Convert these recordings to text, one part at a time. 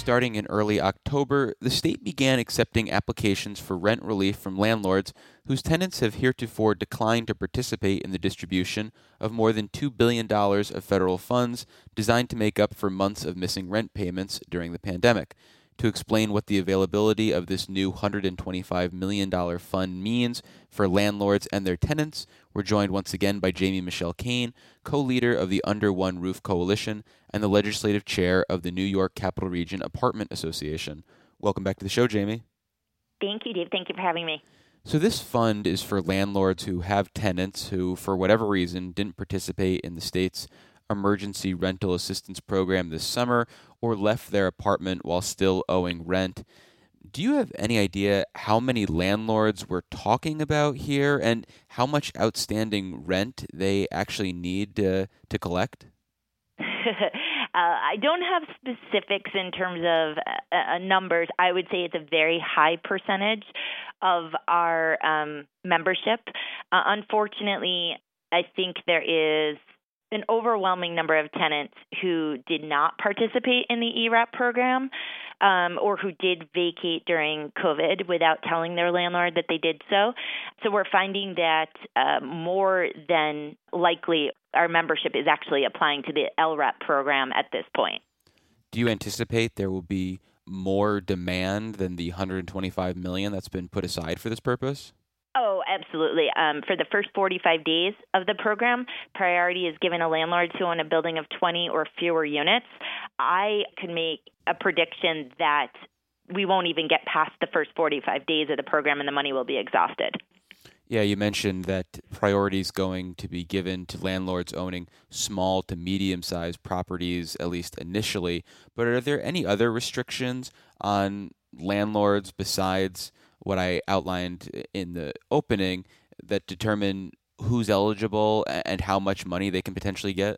Starting in early October, the state began accepting applications for rent relief from landlords whose tenants have heretofore declined to participate in the distribution of more than $2 billion of federal funds designed to make up for months of missing rent payments during the pandemic. To explain what the availability of this new $125 million fund means for landlords and their tenants, we're joined once again by Jamie Michelle Kane, co-leader of the Under One Roof Coalition and the legislative chair of the New York Capital Region Apartment Association. Welcome back to the show, Jamie. Thank you, Dave. Thank you for having me. So this fund is for landlords who have tenants who, for whatever reason, didn't participate in the state's emergency rental assistance program this summer or left their apartment while still owing rent. Do you have any idea how many landlords we're talking about here and how much outstanding rent they actually need to collect? I don't have specifics in terms of numbers. I would say it's a very high percentage of our membership. Unfortunately, I think there is an overwhelming number of tenants who did not participate in the ERAP program or who did vacate during COVID without telling their landlord that they did so. So we're finding that more than likely our membership is actually applying to the LRAP program at this point. Do you anticipate there will be more demand than the $125 million that's been put aside for this purpose? Oh, absolutely. For the first 45 days of the program, priority is given to landlords who own a building of 20 or fewer units. I could make a prediction that we won't even get past the first 45 days of the program and the money will be exhausted. Yeah, you mentioned that priority is going to be given to landlords owning small to medium-sized properties, at least initially. But are there any other restrictions on landlords besides what I outlined in the opening that determine who's eligible and how much money they can potentially get?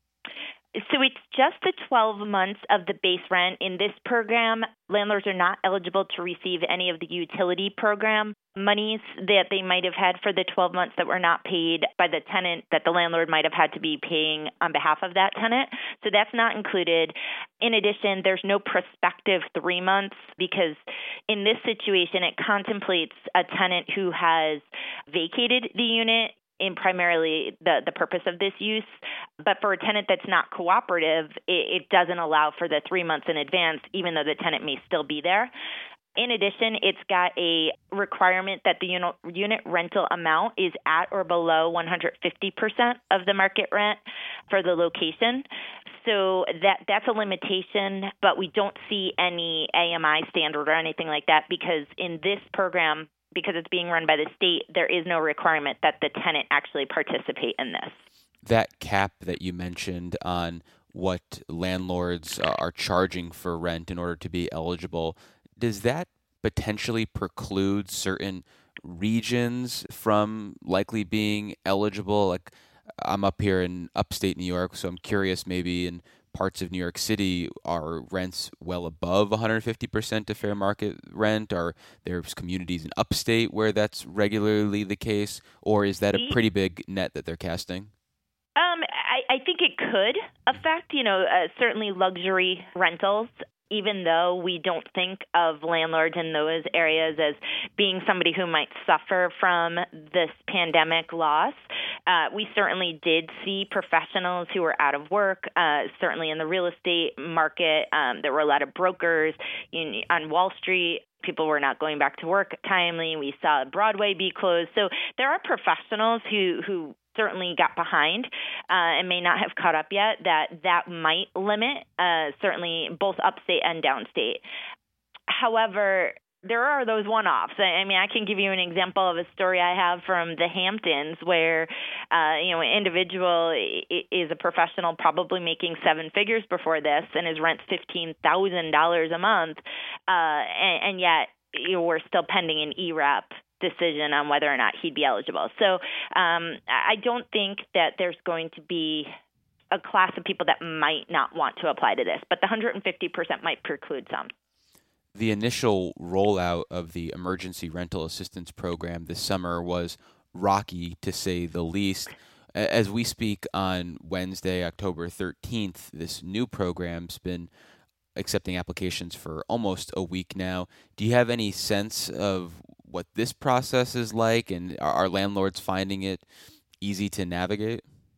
So it's just the 12 months of the base rent. In this program, landlords are not eligible to receive any of the utility program monies that they might have had for the 12 months that were not paid by the tenant that the landlord might have had to be paying on behalf of that tenant. So that's not included. In addition, there's no prospective 3 months because in this situation, it contemplates a tenant who has vacated the unit in primarily the purpose of this use. But for a tenant that's not cooperative, it doesn't allow for the 3 months in advance, even though the tenant may still be there. In addition, it's got a requirement that the unit rental amount is at or below 150% of the market rent for the location. So that's a limitation, but we don't see any AMI standard or anything like that because in this program, because it's being run by the state, there is no requirement that the tenant actually participate in this. That cap that you mentioned on what landlords are charging for rent in order to be eligible, does that potentially preclude certain regions from likely being eligible? Like, I'm up here in upstate New York, so I'm curious, maybe in parts of New York City, are rents well above 150% of fair market rent? Are there communities in upstate where that's regularly the case? Or is that a pretty big net that they're casting? I think it could affect, certainly luxury rentals, even though we don't think of landlords in those areas as being somebody who might suffer from this pandemic loss. We certainly did see professionals who were out of work, certainly in the real estate market. There were a lot of brokers on Wall Street. People were not going back to work timely. We saw Broadway be closed. So there are professionals who certainly got behind and may not have caught up yet, that might limit certainly both upstate and downstate. However, there are those one-offs. I mean, I can give you an example of a story I have from the Hamptons where, an individual is a professional probably making 7 figures before this and his rent's $15,000 a month, and yet we're still pending an ERAP decision on whether or not he'd be eligible. So I don't think that there's going to be a class of people that might not want to apply to this, but the 150% might preclude some. The initial rollout of the emergency rental assistance program this summer was rocky, to say the least. As we speak on Wednesday, October 13th, this new program's been accepting applications for almost a week now. Do you have any sense of what this process is like, and are landlords finding it easy to navigate?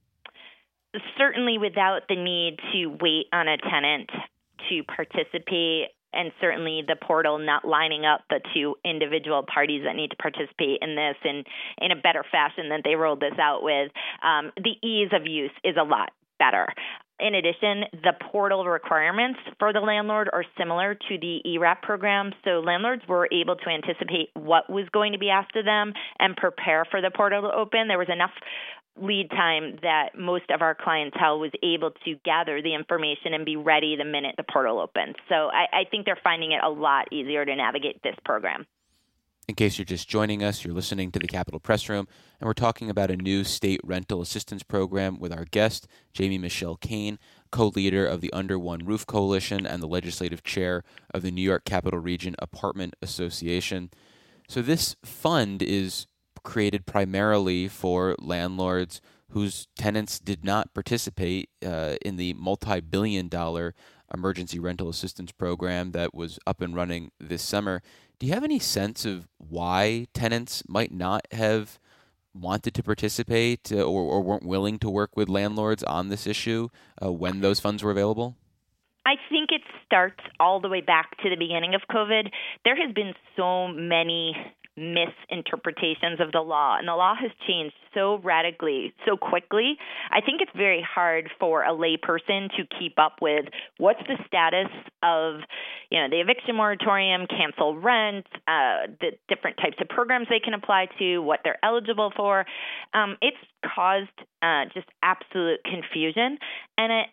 Certainly without the need to wait on a tenant to participate, and certainly the portal not lining up the two individual parties that need to participate in this in a better fashion than they rolled this out with, the ease of use is a lot better. In addition, the portal requirements for the landlord are similar to the ERAP program, so landlords were able to anticipate what was going to be asked of them and prepare for the portal to open. There was enough lead time that most of our clientele was able to gather the information and be ready the minute the portal opens. So I think they're finding it a lot easier to navigate this program. In case you're just joining us, you're listening to the Capitol Press Room, and we're talking about a new state rental assistance program with our guest, Jamie Michelle Kane, co-leader of the Under One Roof Coalition and the legislative chair of the New York Capital Region Apartment Association. So this fund is created primarily for landlords whose tenants did not participate in the multi-billion-dollar emergency rental assistance program that was up and running this summer. Do you have any sense of why tenants might not have wanted to participate or weren't willing to work with landlords on this issue when those funds were available? I think it starts all the way back to the beginning of COVID. There has been so many misinterpretations of the law, and the law has changed so radically, so quickly. I think it's very hard for a layperson to keep up with what's the status of, the eviction moratorium, cancel rent, the different types of programs they can apply to, what they're eligible for. It's caused just absolute confusion. And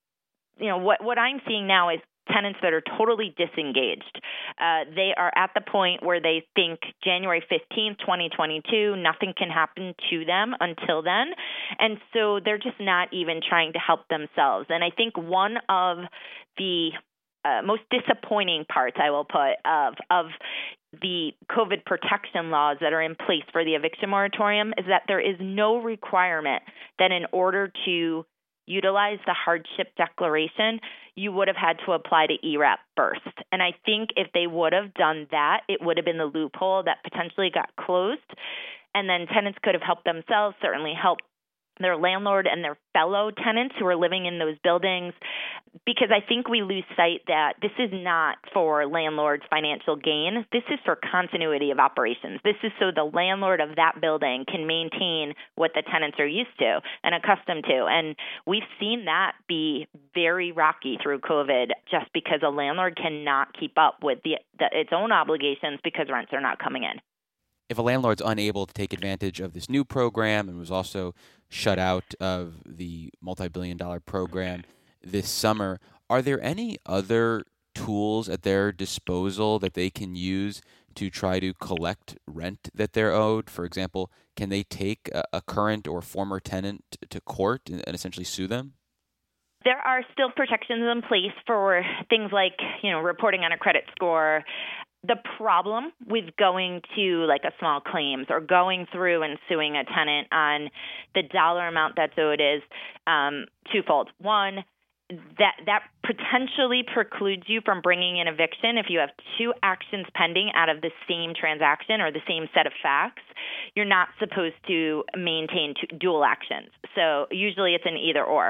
what I'm seeing now is tenants that are totally disengaged. They are at the point where they think January 15th, 2022, nothing can happen to them until then. And so they're just not even trying to help themselves. And I think one of the most disappointing parts, I will put, of the COVID protection laws that are in place for the eviction moratorium is that there is no requirement that in order to utilize the hardship declaration, you would have had to apply to ERAP first. And I think if they would have done that, it would have been the loophole that potentially got closed. And then tenants could have helped themselves, certainly help their landlord and their fellow tenants who are living in those buildings, because I think we lose sight that this is not for landlord's financial gain. This is for continuity of operations. This is so the landlord of that building can maintain what the tenants are used to and accustomed to. And we've seen that be very rocky through COVID just because a landlord cannot keep up with its own obligations because rents are not coming in. If a landlord's unable to take advantage of this new program and was also shut out of the multi-billion-dollar program this summer, are there any other tools at their disposal that they can use to try to collect rent that they're owed? For example, can they take a current or former tenant to court and essentially sue them? There are still protections in place for things like, reporting on a credit score. The problem with going to like a small claims or going through and suing a tenant on the dollar amount that's owed is twofold. One, that potentially precludes you from bringing in eviction if you have two actions pending out of the same transaction or the same set of facts. You're not supposed to maintain dual actions. So usually it's an either or.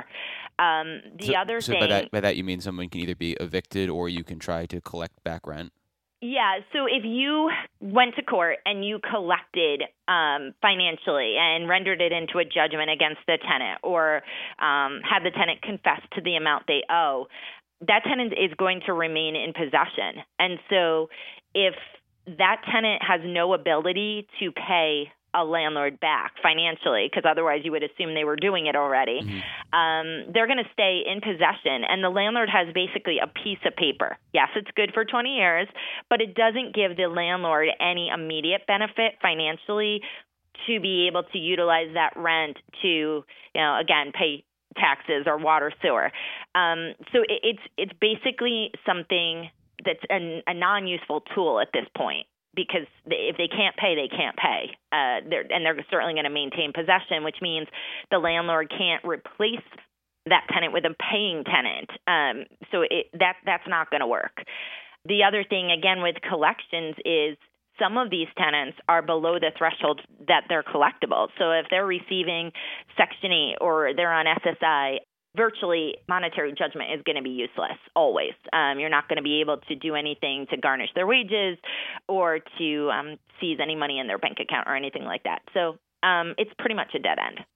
By that you mean someone can either be evicted or you can try to collect back rent? Yeah, so if you went to court and you collected financially and rendered it into a judgment against the tenant or had the tenant confess to the amount they owe, that tenant is going to remain in possession. And so if that tenant has no ability to pay a landlord back financially, because otherwise you would assume they were doing it already, they're going to stay in possession. And the landlord has basically a piece of paper. Yes, it's good for 20 years, but it doesn't give the landlord any immediate benefit financially to be able to utilize that rent to, again, pay taxes or water, sewer. So it's basically something that's a non-useful tool at this point. Because if they can't pay, they can't pay. They're certainly going to maintain possession, which means the landlord can't replace that tenant with a paying tenant. So that's not going to work. The other thing, again, with collections is some of these tenants are below the threshold that they're collectible. So if they're receiving Section 8 or they're on SSI, virtually monetary judgment is going to be useless always. You're not going to be able to do anything to garnish their wages or to seize any money in their bank account or anything like that. So it's pretty much a dead end.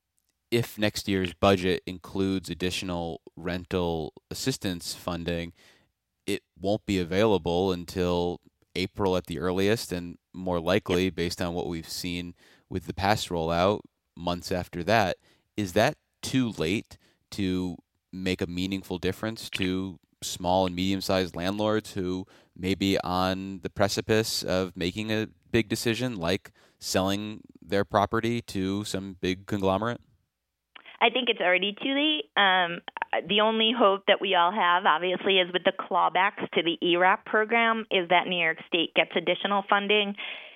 If next year's budget includes additional rental assistance funding, it won't be available until April at the earliest, and more likely, based on what we've seen with the past rollout, months after that. Is that too late to make a meaningful difference to small and medium-sized landlords who may be on the precipice of making a big decision, like selling their property to some big conglomerate? I think it's already too late. The only hope that we all have, obviously, is with the clawbacks to the ERAP program, is that New York State gets additional funding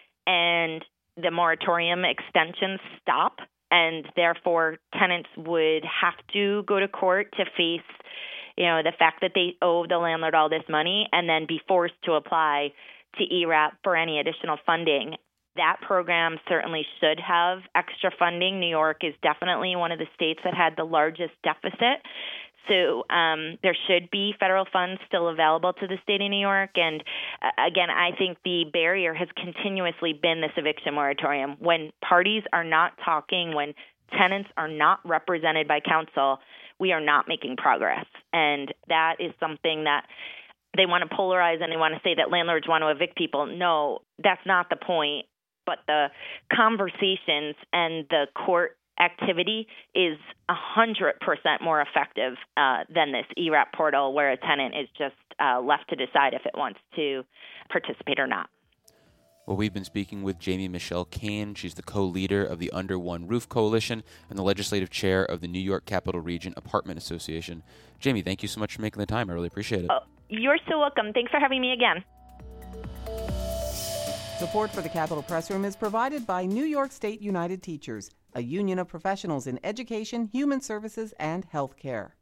and the moratorium extensions stop, and therefore tenants would have to go to court to face, the fact that they owe the landlord all this money and then be forced to apply to ERAP for any additional funding. That program certainly should have extra funding. New York is definitely one of the states that had the largest deficit. So there should be federal funds still available to the state of New York. And again, I think the barrier has continuously been this eviction moratorium. When parties are not talking, when tenants are not represented by counsel, we are not making progress. And that is something that they want to polarize, and they want to say that landlords want to evict people. No, that's not the point. But the conversations and the court activity is 100% more effective than this ERAP portal, where a tenant is just left to decide if it wants to participate or not. Well, we've been speaking with Jamie Michelle Kane. She's the co-leader of the Under One Roof Coalition and the legislative chair of the New York Capital Region Apartment Association. Jamie, thank you so much for making the time. I really appreciate it. Oh, you're so welcome. Thanks for having me again. Support for the Capitol Press Room is provided by New York State United Teachers, a union of professionals in education, human services, and healthcare.